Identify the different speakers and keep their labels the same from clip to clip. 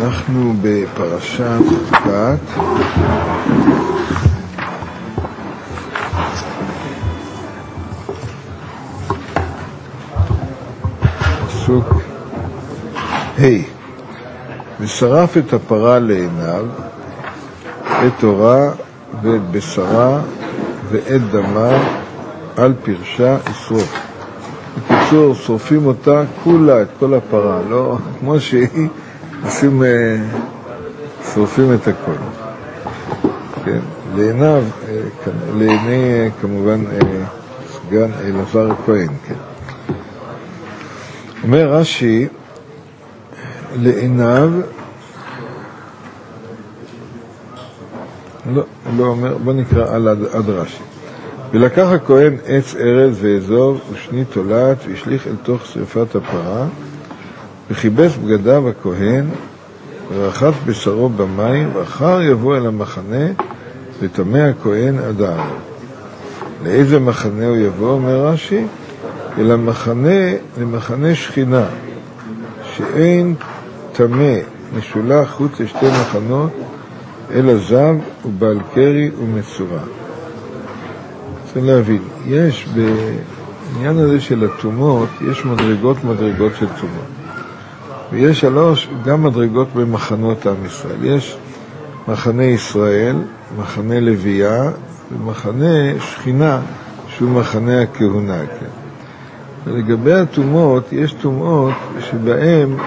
Speaker 1: אנחנו בפרשת חוקת, פסוק ושרף את הפרה לעיניו, את אורה ואת בשרה ואת דמה על פרשה ישרוף. בקיצור, שורפים אותה כולה, את כל הפרה, לא כמו שהיא, עושים, שורפים את הכל. כן, לעיניו, לעיני כמובן סגן אלעזר הכהן, כן. אומר רש"י, לעיניו, לא אומר, בוא נקרא עד רש"י. ולקח הכהן עץ ארז ואזוב ושני תולעת והשליך אל תוך שרפת הפרה, וכיבס בגדיו הכהן ורחץ בשרו במים, ואחר יבוא אל המחנה וטמא הכהן עד הערב. לאיזה מחנה הוא יבוא? אומר רש"י, אל המחנה, למחנה שכינה, שאין טמא משולח חוץ לשתי מחנות, אלא זב ובעל קרי ומצורע. צריך להבין, יש בעניין הזה של התומות, יש מדרגות של תומות. ויש גם מדרגות במחנות עם ישראל. יש מחנה ישראל, מחנה לוויה, ומחנה שכינה, שהוא מחנה הכהונה. כן. ולגבי התומות, יש תומות שבהם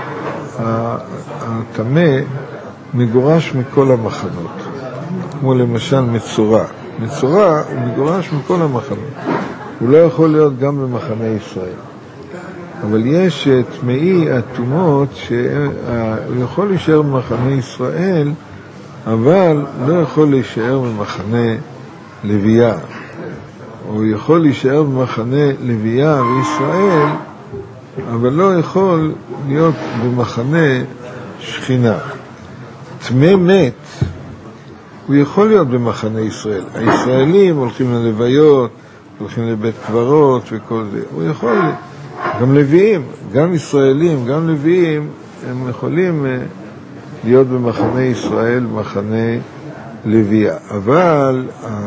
Speaker 1: הטמא מגורש מכל המחנות. כמו למשל מצורע. מצורע הוא מגורש מכל המחנות. הוא לא יכול להיות גם במחנה ישראל. אבל יש טמאי התומות שהוא יכול להישאר במחנה ישראל, אבל לא יכול להישאר במחנה לוויה. הוא יכול להישאר במחנה לוויה וישראל, אבל לא יכול להיות במחנה שכינה. טמא מת, הוא יכול להיות במחנה ישראל. הישראלים הולכים ללוויות, הולכים לבית קברות וכל זה. הוא יכול, גם לוויים, גם ישראלים, גם לוויים, הם יכולים להיות במחנה ישראל, במחנה לוויה. אבל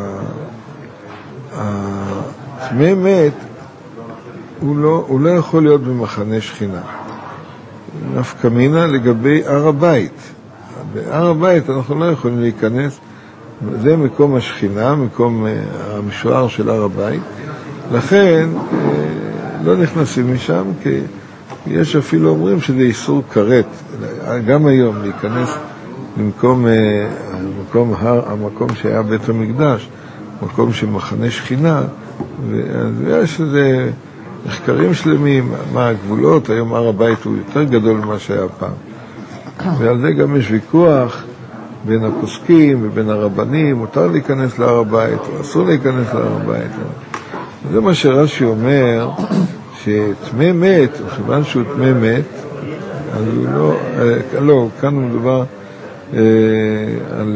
Speaker 1: הטמא מת, הוא לא יכול להיות במחנה שכינה. נפקא מינה לגבי הר הבית. בהר הבית אנחנו לא יכולים להיכנס, זה מקום השכינה, מקום המשוער של הר הבית, לכן לא נכנסים משם, כי יש אפילו אומרים שזה איסור כרת, גם היום להיכנס למקום המקום שהיה בית המקדש, מקום של מחנה שכינה, ויש איזה מחקרים שלמים, מה הגבולות, היום הר הבית הוא יותר גדול ממה שהיה פעם. ועל זה גם יש ויכוח בין הפוסקים ובין הרבנים, מותר להיכנס להר הבית, או אסור להיכנס להר הבית. זה מה שרש"י אומר, שטמא מת, כיוון שהוא טמא מת, אז הוא לא, כאן הוא מדבר על,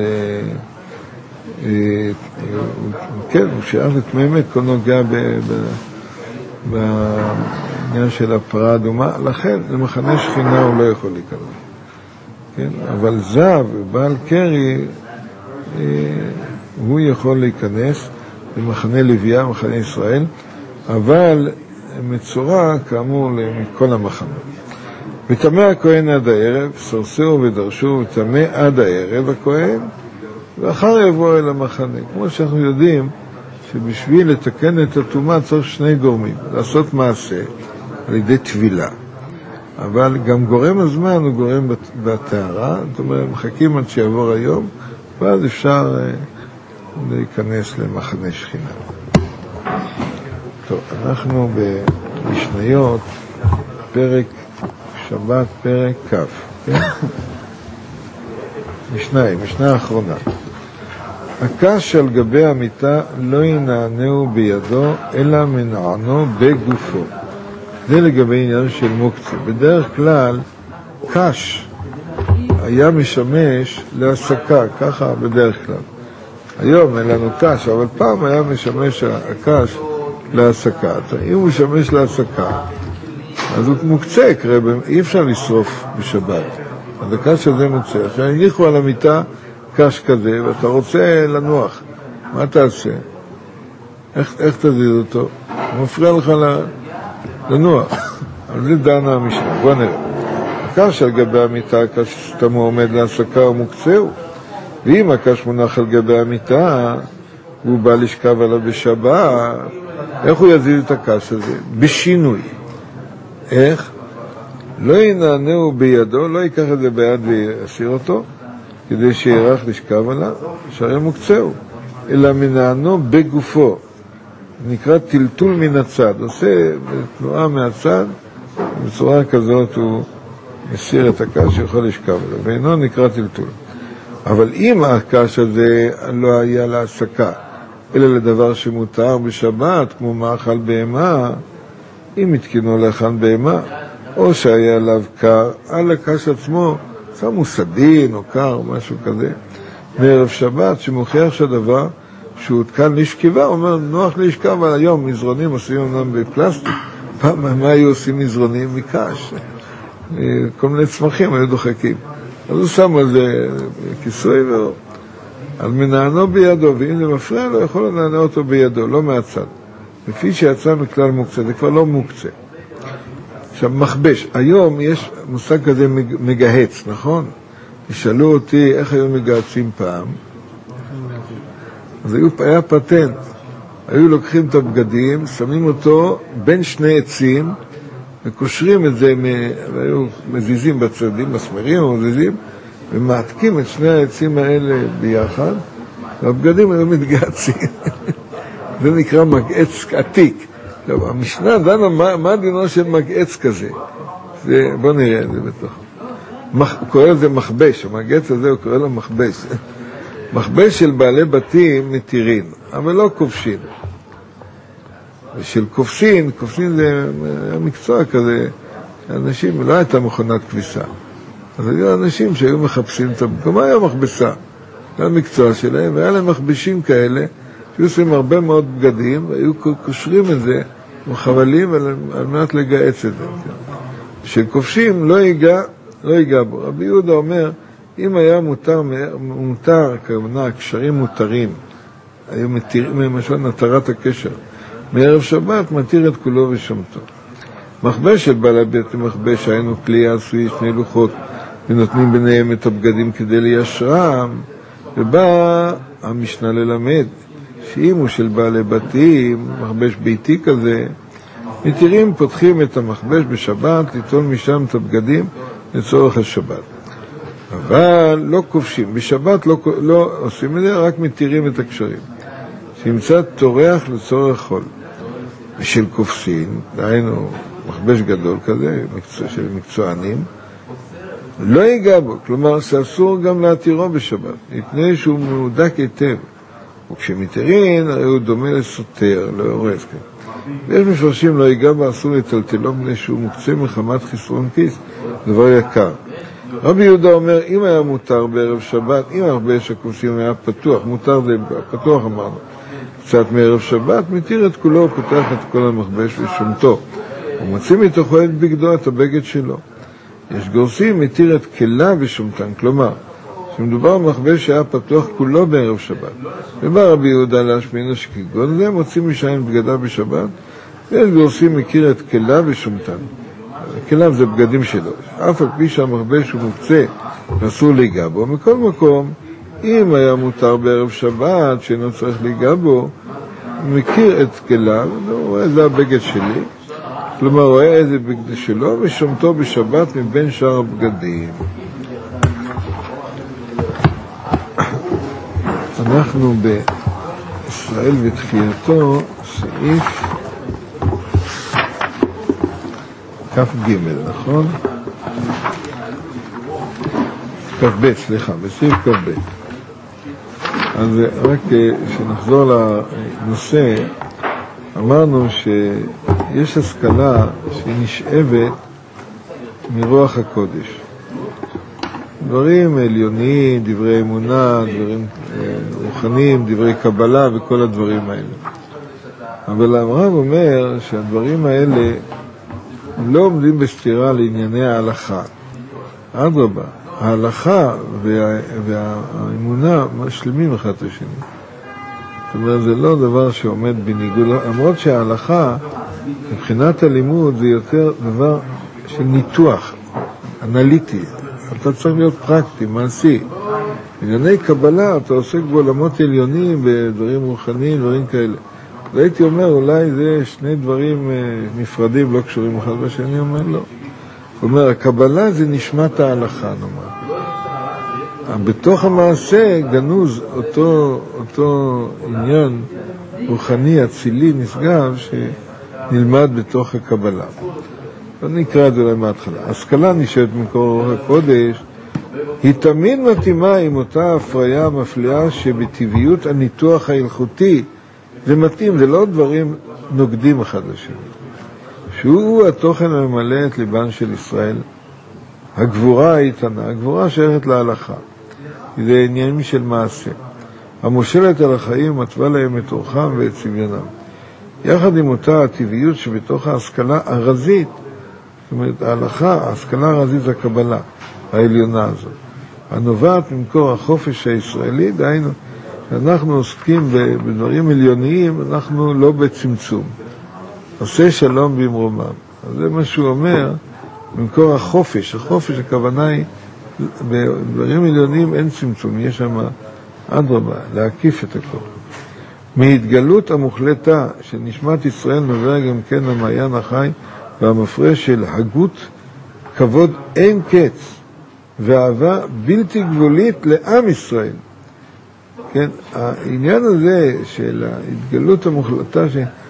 Speaker 1: כן, הוא שייך לטמא מת, כל נוגע בעניין של הפרה האדומה, לכן למחנה שכינה הוא לא יכול להיכנס. כן? אבל זב ובעל קרי, הוא יכול להיכנס למחנה לוויה, מחנה ישראל, אבל מצורע כאמור מכל המחנות. וטמא הכהן עד הערב, סרסרו ודרשו וטמא עד הערב הכהן, ואחר יבוא אל המחנה. כמו שאנחנו יודעים שבשביל לתקן את הטומאה צריך שני גורמים, לעשות מעשה על ידי טבילה. אבל גם גורם הזמן הוא גורם בטהרה, זאת אומרת, מחכים עד שיעבור היום, ואז אפשר להיכנס למחנה שכינה. טוב, אנחנו במשניות, פרק שבת, פרק כ', כן? משנה האחרונה. הקש על גבי המיטה לא ינענהו בידו, אלא מנענו בגופו. זה לגבי עניין של מוקצה. בדרך כלל, קש היה משמש להסקה, ככה בדרך כלל. היום אין לנו קש, אבל פעם היה משמש הקש להסקה. אם הוא משמש להסקה, אז הוא מוקצה, אי אפשר לשרוף בשבת. אז הקש הזה מוצא. עכשיו הניחו על המיטה קש כזה, ואתה רוצה לנוח. מה תעשה? איך תזיז אותו? הוא מפריע לך לנוח. על זה דנה המשנה. בוא נראה. הקש על גבי המיטה, הקש שתמו עומד להסקה או מוקצהו. ואם הקש מונח על גבי המיטה, הוא בא לשכב עליו בשבת, איך הוא יזיז את הקש הזה? בשינוי. איך? לא ינענהו בידו, לא ייקח את זה ביד וישאיר אותו, כדי שירח לשכב עליו, שהרי מוקצהו, אלא מנענו בגופו. נקרא טלטול מן הצד, עושה תנועה מהצד, בצורה כזאת הוא מסיר את הקש שיכול לשכב עליו, ואינו נקרא טלטול. אבל אם הקש הזה לא היה להסקה, אלא לדבר שמותר בשבת, כמו מאכל בהמה, אם התקינו להכן בהמה, או שהיה עליו קר, על הקש עצמו, שמו סדין או קר או משהו כזה, מערב שבת, שמוכיח שהדבר שהוא הותקן לשכיבה, אומר, נוח לשכב, אבל היום מזרונים עושים אותם בפלסטיק. פעם, מה היו עושים מזרונים? מקש. כל מיני צמחים היו דוחקים. אז הוא שם על זה כיסוי על מנענו בידו, ואם זה מפריע לו, יכול לנענו אותו בידו, לא מהצד. לפי שיצא מכלל מוקצה, זה כבר לא מוקצה. עכשיו, מחבש. היום יש מושג כזה מגהץ, נכון? ישאלו אותי איך היו מגהצים פעם. אז היה פטנט. היו לוקחים את הבגדים, שמים אותו בין שני עצים, וקושרים את זה, והיו מזיזים בצדים, מסמרים או מזיזים, ומעתקים את שני העצים האלה ביחד, והבגדים היו מתגהצים. זה נקרא מגעץ עתיק. עכשיו, המשנה דנה מה דינו של מגעץ כזה. בוא נראה את זה בתוך. הוא קורא לזה מחבש, המגעץ הזה הוא קורא לו מחבש. מחבש של בעלי בתים מתירין, אבל לא כובשין. ושל כובשין זה מקצוע כזה, אנשים, לא הייתה מכונת כביסה. אז היו אנשים שהיו מחפשים את המקום, היה מכבסה. זה המקצוע שלהם, והיה להם מחבשים כאלה, שהיו עושים הרבה מאוד בגדים, והיו קושרים את זה, מחבלים על מנת לגעץ את זה. של כובשים לא ייגע בו. רבי יהודה אומר, אם היה מותר, כמובן, הקשרים מותרים, היו מתירים, למשל נטרת הקשר, מערב שבת מתיר את כולו ושמתו. מחבש של בעל הבית מחבש, היינו כלי עשוי שני לוחות, ונותנים ביניהם את הבגדים כדי ליישרם, ובא המשנה ללמד, שאם הוא של בעלי בתים, מחבש ביתי כזה, מתירים פותחים את המחבש בשבת, ליטול משם את הבגדים לצורך השבת. אבל לא כובשים, בשבת לא עושים את זה, רק מתירים את הקשרים. שימצא תורח לצורך חול. ושל כובסין, דהיינו מחבש גדול כזה, של מקצוענים, לא ייגע בו, כלומר שאסור גם להתירו בשבת, מפני שהוא מהודק היטב. וכשמתירין, הרי הוא דומה לסותר, לא הורס. ויש מפרשים לא ייגע בו, אסור לטלטלו, מפני שהוא מוקצה מחמת חסרון כיס, דבר יקר. רבי יהודה אומר, אם היה מותר בערב שבת, אם המחבש הכובסים היה פתוח, מותר זה פתוח אמרנו, קצת מערב שבת, מתיר את כולו, הוא פותח את כל המחבש ושומתו. הוא מוציא מתוכו את בגדו, את הבגד שלו. יש גורסים, מתיר את כלה ושומתן, כלומר, שמדובר על מחבש שהיה פתוח כולו בערב שבת. ובא רבי יהודה להשמינו שכגון זה, מוציא משם בגדה בשבת, ויש גורסים מכיר את כלה ושומתן. כלה זה בגדים שלו. אף על פי שהמחבש הוא מוקצה, אסור להיגע בו. מכל מקום, אם היה מותר בערב שבת, שאינו צריך להיגע בו, הוא מכיר את כלה, הוא רואה, זה הבגד שלי, כלומר, הוא רואה איזה בגד שלו, ושומתו בשבת מבין שאר הבגדים. אנחנו בישראל ותחייתו, סעיף כ"ג, נכון? כ"ב, סליחה, בסעיף כ"ב. אז רק שנחזור לנושא, אמרנו שיש השכלה שהיא נשאבת מרוח הקודש. דברים עליוניים, דברי אמונה, דברים רוחניים, דברי קבלה וכל הדברים האלה. אבל הרב אומר שהדברים האלה לא עומדים בסתירה לענייני ההלכה. אדרבה, ההלכה והאמונה משלימים אחד את השני. זאת אומרת, זה לא דבר שעומד בניגוד, למרות שההלכה, מבחינת הלימוד, זה יותר דבר של ניתוח, אנליטי. אתה צריך להיות פרקטי, מעשי. בענייני קבלה, אתה עוסק בעולמות עליונים, בדברים רוחניים, דברים כאלה. והייתי אומר, אולי זה שני דברים נפרדים, לא קשורים אחד בשני, אומר לא. זאת אומרת, הקבלה זה נשמת ההלכה, נאמר. בתוך המעשה גנוז אותו עניין רוחני, אצילי, נשגב, שנלמד בתוך הקבלה. נקרא את זה אולי מההתחלה. השכלה נשארת מקור רוח הקודש, היא תמיד מתאימה עם אותה הפריה המפליאה שבטבעיות הניתוח ההלכותי, זה מתאים, זה לא דברים נוגדים אחד לשני. שהוא התוכן הממלא את ליבן של ישראל, הגבורה האיתנה, הגבורה שייכת להלכה. זה עניינים של מעשה. המושלת על החיים מתווה להם את אורחם ואת צביונם. יחד עם אותה הטבעיות שבתוך ההשכלה הרזית, זאת אומרת, ההלכה, ההשכלה הרזית זה הקבלה העליונה הזאת. הנובעת ממקור החופש הישראלי, דהיינו, אנחנו עוסקים בדברים עליוניים, אנחנו לא בצמצום. עושה שלום במרומם. אז זה מה שהוא אומר, ממקור החופש. החופש, הכוונה היא, בדברים עליוניים אין צמצום, יש שם אדרבה, להקיף את הכל. מהתגלות המוחלטה של נשמת ישראל נובע גם כן המעיין החי והמפרש של הגות, כבוד אין קץ ואהבה בלתי גבולית לעם ישראל. כן, העניין הזה של ההתגלות המוחלטה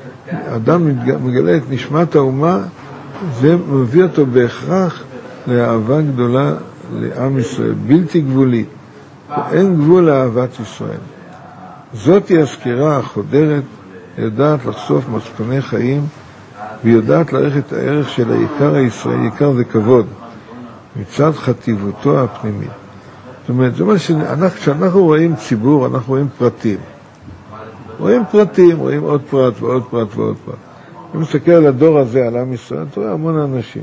Speaker 1: שאדם מגלה את נשמת האומה, זה מביא אותו בהכרח לאהבה גדולה לעם ישראל, בלתי גבולית. אין גבול לאהבת ישראל. זאת היא הסקירה החודרת, יודעת לחשוף מסקני חיים, ויודעת להעריך את הערך של העיקר הישראלי, עיקר זה כבוד, מצד חטיבותו הפנימית. זאת אומרת, זה מה כשאנחנו רואים ציבור, אנחנו רואים פרטים. רואים פרטים, רואים עוד פרט ועוד פרט ועוד פרט. אם מסתכל על הדור הזה, על עם ישראל, אתה רואה המון אנשים.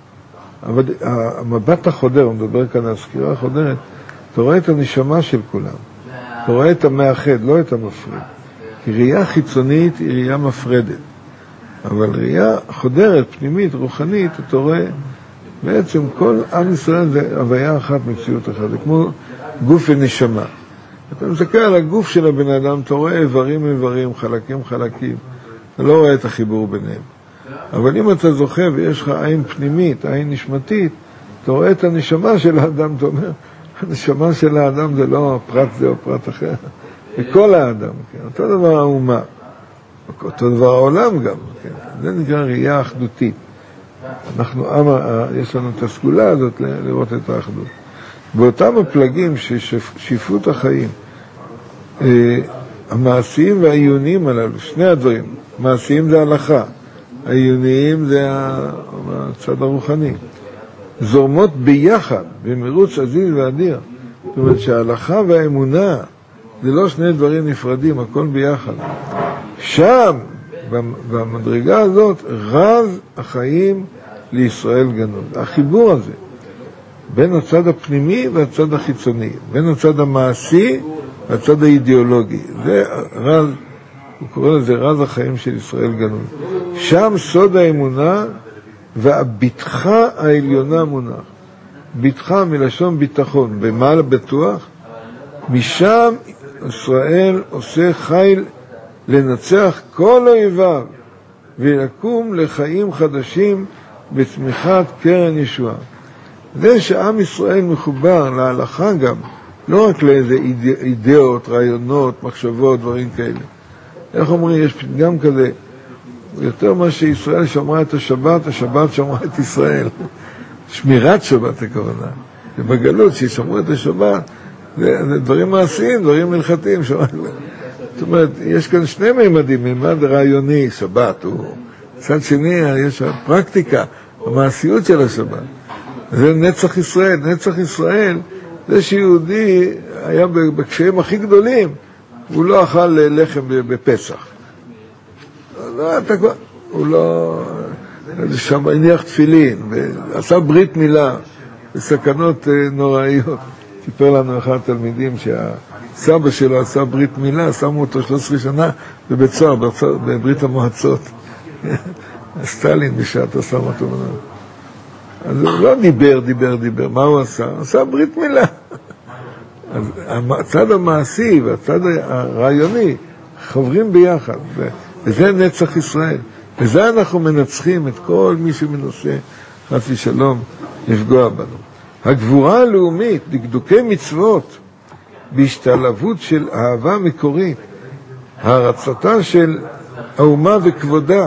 Speaker 1: אבל המבט החודר, אני מדבר כאן על הסקירה החודרת, אתה רואה את הנשמה של כולם. אתה רואה את המאחד, לא את המפריד. כי ראייה חיצונית היא ראייה מפרדת. אבל ראייה חודרת, פנימית, רוחנית, אתה רואה, בעצם כל עם ישראל זה הוויה אחת, מציאות אחת. זה כמו גוף ונשמה. אתה מסתכל על הגוף של הבן אדם, אתה רואה איברים, חלקים. אתה לא רואה את החיבור ביניהם. אבל אם אתה זוכה ויש לך עין פנימית, עין נשמתית, אתה רואה את הנשמה של האדם, אתה אומר, הנשמה של האדם זה לא פרט זה או פרט אחר. זה כל האדם, כן? אותו דבר האומה. אותו דבר העולם גם, כן? זה נקרא ראייה אחדותית. יש לנו את הסגולה הזאת לראות את האחדות. באותם הפלגים ששיפוט החיים, המעשיים והעיוניים הללו, שני הדברים, מעשיים זה הלכה, העיוניים זה הצד הרוחני, זורמות ביחד, במרוץ עזיז ואדיר. זאת אומרת שההלכה והאמונה זה לא שני דברים נפרדים, הכל ביחד. שם, במדרגה הזאת, רז החיים לישראל גנוז. החיבור הזה, בין הצד הפנימי והצד החיצוני, בין הצד המעשי והצד האידיאולוגי. זה רז, הוא קורא לזה רז החיים של ישראל גנוז. שם סוד האמונה והביטחה העליונה מונח. ביטחה מלשון ביטחון, במעל בטוח. משם ישראל עושה חיל לנצח כל אויביו ולקום לחיים חדשים בצמיחת קרן ישועה. זה שעם ישראל מחובר להלכה גם, לא רק לאיזה אידאות, רעיונות, מחשבות, דברים כאלה. איך אומרים, יש פתגם כזה, יותר מה שישראל שמרה את השבת, השבת שמרה את ישראל. שמירת שבת הכוונה. ובגלות שישמרו את השבת, זה דברים מעשיים, דברים הלכתיים. זאת אומרת, יש כאן שני מימדים, מימד רעיוני, שבת, מצד שני, יש הפרקטיקה, המעשיות של השבת. זה נצח ישראל. נצח ישראל, זה שיהודי היה בקשיים הכי גדולים, הוא לא אכל לחם בפסח. הוא לא שם הניח תפילין, ועשה ברית מילה, בסכנות נוראיות. סיפר לנו אחד התלמידים שהסבא שלו עשה ברית מילה, שמו אותו 13 שנה בבית סוהר, בברית המועצות. סטלין בשעתו שם אותו. אז הוא לא דיבר. מה הוא עשה? הוא עשה ברית מילה. אז הצד המעשי והצד הרעיוני חוברים ביחד, וזה נצח ישראל. וזה אנחנו מנצחים את כל מי שמנסה חס ושלום לפגוע בנו. הגבורה הלאומית, דקדוקי מצוות, בהשתלבות של אהבה מקורית, הערצתה של האומה וכבודה,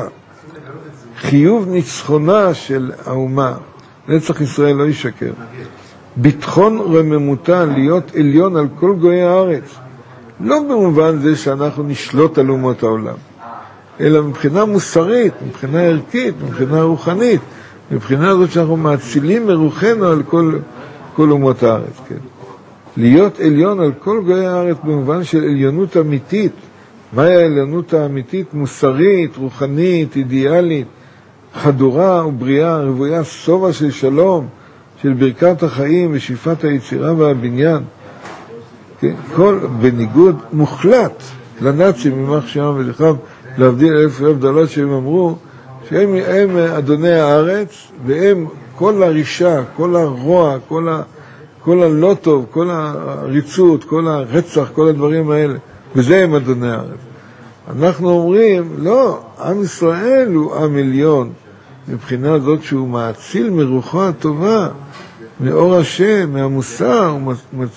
Speaker 1: חיוב ניצחונה של האומה, נצח ישראל לא ישקר, ביטחון רממותה להיות עליון על כל גויי הארץ, לא במובן זה שאנחנו נשלוט על אומות העולם, אלא מבחינה מוסרית, מבחינה ערכית, מבחינה רוחנית, מבחינה הזאת שאנחנו מאצילים מרוחנו על כל אומות הארץ. כן? להיות עליון על כל גויי הארץ במובן של עליונות אמיתית. מהי העליונות האמיתית? מוסרית, רוחנית, אידיאלית, חדורה ובריאה, רבויה סובה של שלום, של ברכת החיים ושאיפת היצירה והבניין. כן? בניגוד מוחלט לנאצים, ממח שם ולכם, להבדיל אלף הבדלות שהם אמרו, שהם אדוני הארץ, והם כל הרישה, כל הרוע, כל הלא טוב, כל הריצות, כל הרצח, כל הדברים האלה, וזה הם אדוני הארץ. אנחנו אומרים, לא, עם ישראל הוא עם עליון, מבחינה זאת שהוא מאציל מרוחו הטובה, מאור השם, מהמוסר, הוא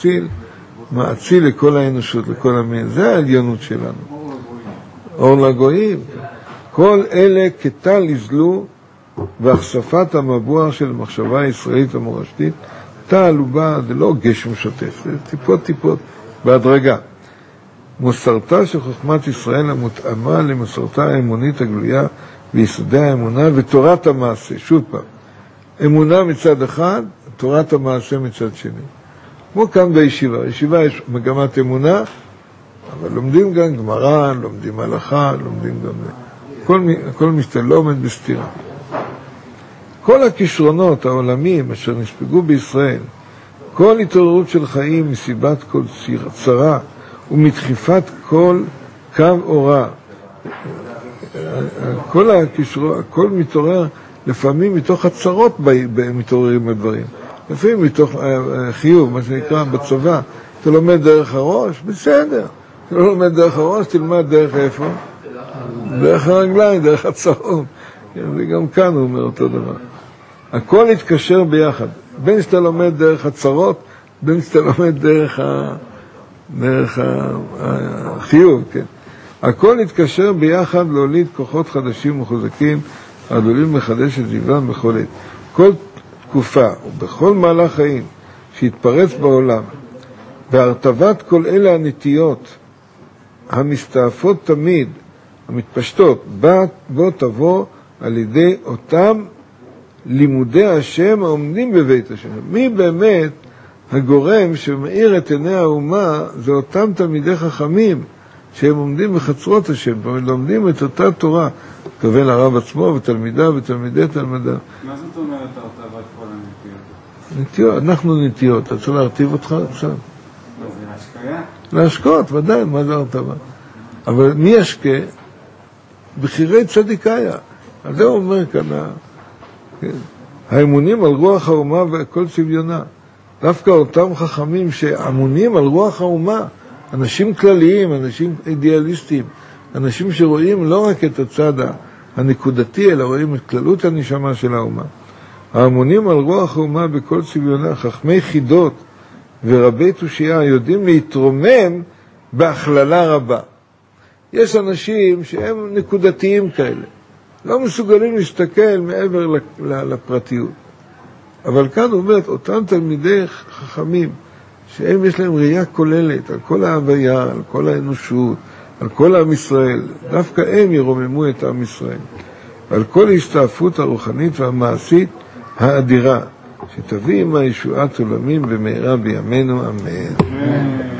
Speaker 1: מאציל לכל האנושות, לכל המין. זה העליונות שלנו. אור לגויים. כל אלה כתל יזלו בהחשפת המבוע של המחשבה הישראלית המורשתית. תל הוא בא, זה לא גשם שוטף, זה טיפות בהדרגה. מוסרתה של חוכמת ישראל המותאמה למסורתה האמונית הגלויה ביסודי האמונה ותורת המעשה. שוב פעם, אמונה מצד אחד, תורת המעשה מצד שני. כמו כאן בישיבה. בישיבה יש מגמת אמונה, אבל לומדים גם גמרא, לומדים הלכה, לומדים גם... כל משתה לא עומד בסתירה. כל הכישרונות העולמיים אשר נספגו בישראל, כל התעוררות של חיים מסיבת כל צרה ומדחיפת כל קו אורה, כל מתעורר לפעמים מתוך הצרות מתעוררים הדברים, לפעמים מתוך חיוב, מה שנקרא בצבא. אתה לומד דרך הראש, בסדר. אתה לא לומד דרך הראש, תלמד דרך איפה? דרך הרגליים, דרך הצרות. וגם כאן הוא אומר אותו דבר. הכל יתקשר ביחד. בין שאתה לומד דרך הצרות, בין שאתה לומד דרך החיוב, כן. הכל יתקשר ביחד להוליד כוחות חדשים וחוזקים, העלולים לחדש את זיוון בכל עת. כל תקופה ובכל מהלך חיים שהתפרץ בעולם, בהרטבת כל אלה הנטיות, המסתעפות תמיד, המתפשטות, בוא תבוא על ידי אותם לימודי השם העומדים בבית השם. מי באמת הגורם שמאיר את עיני האומה? זה אותם תלמידי חכמים שהם עומדים בחצרות השם, ולומדים את אותה תורה. כוון הרב עצמו ותלמידיו ותלמידי תלמידיו.
Speaker 2: מה זאת אומרת הרטבת כל הנטיות?
Speaker 1: נטיות, אנחנו נטיות. אתה רוצה להרטיב אותך עכשיו?
Speaker 2: מה זה, להשקיה?
Speaker 1: להשקות, ודאי, מה זה הרטבה? אבל מי ישקה? בחירי צדיקיה. אז זה אומר כאן, האמונים על רוח האומה וכל צביונה. דווקא אותם חכמים שאמונים על רוח האומה, אנשים כלליים, אנשים אידיאליסטים, אנשים שרואים לא רק את הצד הנקודתי, אלא רואים את כללות הנשמה של האומה. האמונים על רוח האומה בכל צביונה, חכמי חידות ורבי תושייה, יודעים להתרומם בהכללה רבה. יש אנשים שהם נקודתיים כאלה, לא מסוגלים להסתכל מעבר לפרטיות. אבל כאן אומרת, אותם תלמידי חכמים, שהם יש להם ראייה כוללת על כל ההוויה, על כל האנושות, על כל עם ישראל, דווקא הם ירוממו את עם ישראל, ועל כל ההסתעפות הרוחנית והמעשית האדירה, שתביא עם הישועת עולמים במהרה בימינו, אמן.